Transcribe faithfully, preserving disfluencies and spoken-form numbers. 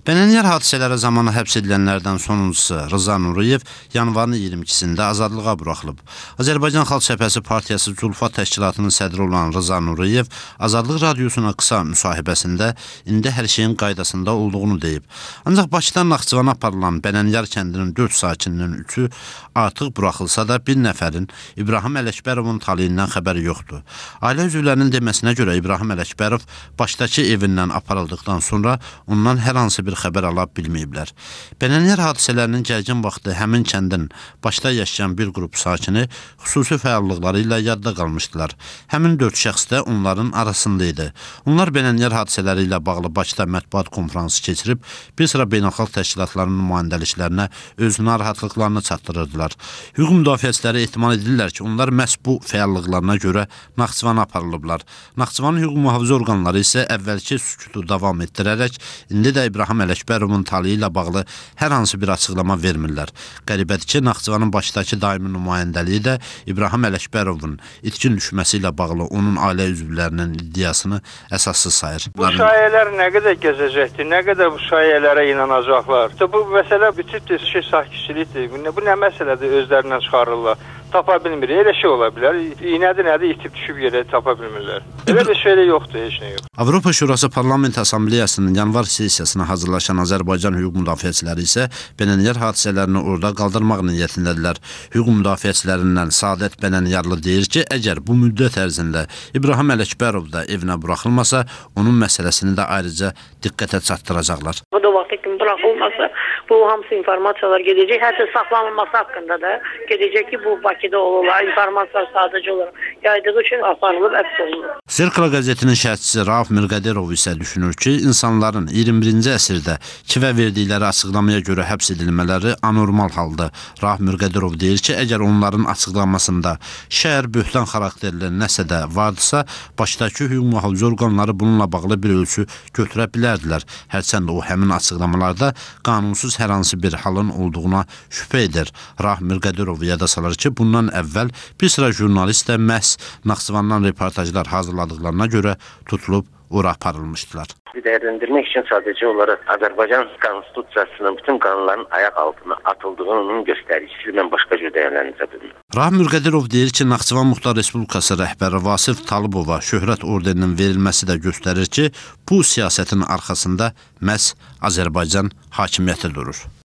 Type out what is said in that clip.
Bənəniyar hadisələri zamanı həbs edilənlərdən sonuncusu Rıza Nuriyev yanvarın iyirmi ikisində azadlığa buraxılıb. Azərbaycan Xalq Cəbhəsi Partiyası Culfat Təşkilatının sədri olan Rıza Nuriyev Azadlıq Radiosuna qısa müsahibəsində indi hər şeyin qaydasında olduğunu deyib. Ancaq Bakıdan Naxçıvana aparılan Bənəniyar kəndinin dörd sakininin üçü artıq buraxılsa da bir nəfərin İbrahim Ələkbərovun taliyindən xəbəri yoxdur. Ailə üzvlərinin deməsinə görə İbrahim Ələkbərov Bakıdakı evindən aparıldıqdan sonra ondan hər hansı bir xəbər ala bilməyiblər. Bənəniyar hadisələrinin gərgin vaxtı həmin kəndin Bakıda yaşayan bir qrup sakini xüsusi fəallıqları ilə yadda qalmışdılar. Həmin dörd şəxs də onların arasında idi. Onlar Bənəniyar hadisələri ilə bağlı Bakıda mətbuat konfransı keçirib, bir sıra beynəlxalq təşkilatlarının nümayəndəliklərinə öz narahatlıqlarını çatdırırdılar. Hüquq müdafiəçiləri ehtimal edirlər ki, onlar məhz bu fəallıqlarına görə Naxçıvana aparılıblar. Naxçıvanın hüquq mühafizə orqanları isə əvvəlki sükutu davam etdirərək, indi də İbrahim Ələkbərovun taliyi ilə bağlı hər hansı bir açıqlama vermirlər. Qəribədir ki, Naxçıvanın Bakıdakı daimi nümayəndəliyi də İbrahim Ələkbərovun itkin düşməsi ilə bağlı onun ailə üzvlərinin iddiasını əsassız sayır. Bu şayələr nə qədər gəzəcəkdir, nə qədər bu şayələrə inanacaqlar. Bu məsələ bütün şey sakitçilikdir. Bu nə məsələdir, özlərindən çıxarırlar. Tapa bilmir. Elə şey ola bilər. İynədir, nədir, itib düşüb yerə tapa bilmirlər. Elə bir şey yoxdur, heç nə yox. Avropa Şurası Parlament Assambleyasının yanvar sessiyasına hazırlaşan Azərbaycan hüquq müdafiəçiləri isə Bənəniyar hadisələrini orada qaldırmaq niyyətindədirlər. Hüquq müdafiəçilərindən Sadət Bənəniyarlı deyir ki, əgər bu müddət ərzində İbrahim Ələkbərov da evinə buraxılmasa, onun məsələsini də ayrıca diqqətə çatdıracaqlar. Bu da vaxtı kimi buraxılmasa, bu hamısı informasiyalar gedəcək. Hətta saxlanılması haqqında da gedəcək ki, bu Bakıda olurlar. İnformasiyalar sadəcə olaraq yaydığı üçün aparılıb, əks olunur. Zirkla qəzetinin şərhçisi Rauf Mirqadirov isə düşünür ki, insanların iyirmi birinci əsrdə kivə verdikləri açıqlamaya görə həbs edilmələri anormal haldır. Rauf Mirqadirov deyir ki, əgər onların açıqlamasında şəhər böhtan xarakterli nəsə də vardısa, Bakıdakı hüquq mühafizə orqanları bununla bağlı bir ölçü götürə bilərdilər. Hərçənd o həmin açıqlamalarda qanunsuz hər hansı bir halın olduğuna şübhə edir. Rauf Mirqadirov yada salır ki, bundan əvvəl bir sıra jurnalist də məhz Naxçıvandan reportajlar hazırladıqlarına görə tutulub ora aparılmışdılar. Dəyərləndirmək üçün sadəcə olaraq Azərbaycan Konstitusiyasının bütün qanunların ayaq altına atıldığının göstəricisi mən başqa cür dəyərləndirə bilmirəm. Rauf Mirqadirov deyir ki, Naxçıvan Muxtar Respublikası rəhbəri Vasif Talıbova şöhrət orderinin verilməsi də göstərir ki, bu siyasətin arxasında məhz Azərbaycan hakimiyyəti durur.